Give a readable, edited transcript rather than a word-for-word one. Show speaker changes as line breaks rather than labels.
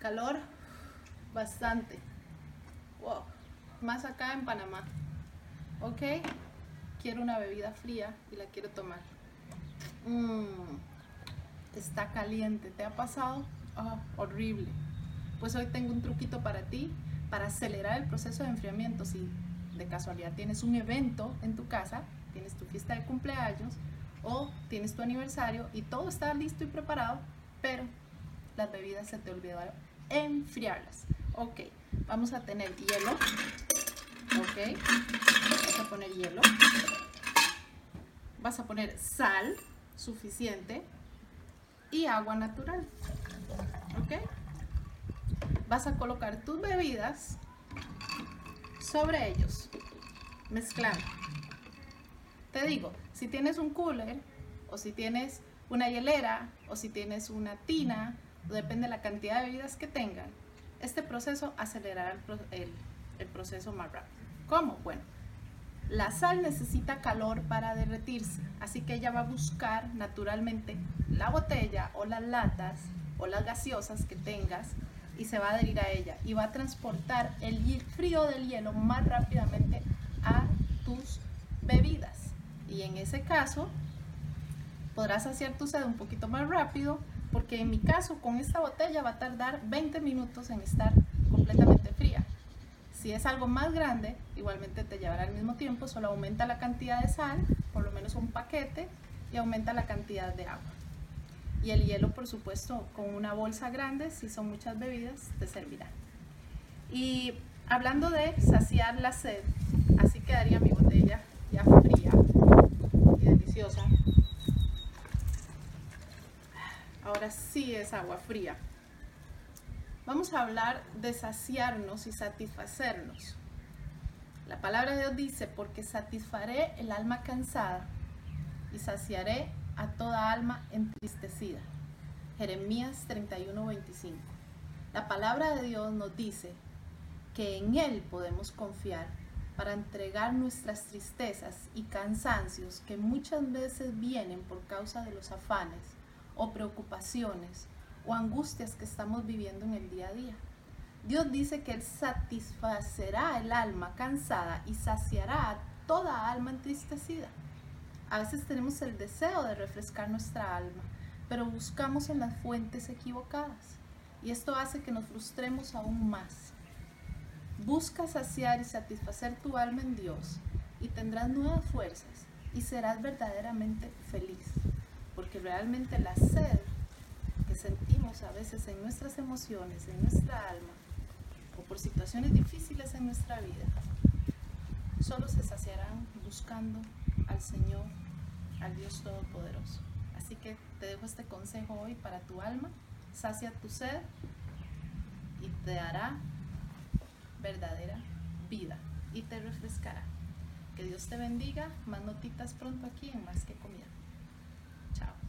calor bastante. Wow. Más acá en Panamá. Ok, quiero una bebida fría y la quiero tomar. Está caliente, ¿te ha pasado? Oh, horrible. Pues hoy tengo un truquito para ti, para acelerar el proceso de enfriamiento. Si de casualidad tienes un evento en tu casa, tienes tu fiesta de cumpleaños o tienes tu aniversario y todo está listo y preparado, pero las bebidas se te olvidó enfriarlas. Ok, vamos a tener hielo. Ok, vas a poner hielo. Vas a poner sal suficiente y agua natural. Ok, vas a colocar tus bebidas sobre ellos, mezclando. Te digo, si tienes un cooler o si tienes una hielera o si tienes una tina, depende de la cantidad de bebidas que tengan, este proceso acelerará el proceso más rápido. ¿Cómo? Bueno, la sal necesita calor para derretirse, así que ella va a buscar naturalmente la botella o las latas o las gaseosas que tengas y se va a adherir a ella y va a transportar el frío del hielo más rápidamente a tus bebidas. Y en ese caso podrás saciar tu sed un poquito más rápido, porque en mi caso con esta botella va a tardar 20 minutos en estar completamente fría. Si es algo más grande, igualmente te llevará al mismo tiempo, solo aumenta la cantidad de sal, por lo menos un paquete, y aumenta la cantidad de agua. Y el hielo, por supuesto, con una bolsa grande, si son muchas bebidas, te servirá. Y hablando de saciar la sed, así quedaría mi botella ya fría y deliciosa. Ahora sí es agua fría. Vamos a hablar de saciarnos y satisfacernos. La palabra de Dios dice, porque satisfaré el alma cansada y saciaré a toda alma entristecida. Jeremías 31:25. La palabra de Dios nos dice que en Él podemos confiar para entregar nuestras tristezas y cansancios que muchas veces vienen por causa de los afanes o preocupaciones o angustias que estamos viviendo en el día a día. Dios dice que Él satisfacerá el alma cansada y saciará a toda alma entristecida. A veces tenemos el deseo de refrescar nuestra alma, pero buscamos en las fuentes equivocadas y esto hace que nos frustremos aún más. Busca saciar y satisfacer tu alma en Dios y tendrás nuevas fuerzas y serás verdaderamente feliz, porque realmente la sed que sentimos a veces en nuestras emociones, en nuestra alma, o por situaciones difíciles en nuestra vida, solo se saciarán buscando al Señor, al Dios Todopoderoso. Así que te dejo este consejo hoy para tu alma: sacia tu sed y te dará verdadera vida y te refrescará. Que Dios te bendiga. Más notitas pronto aquí en Más que Comida. Chao.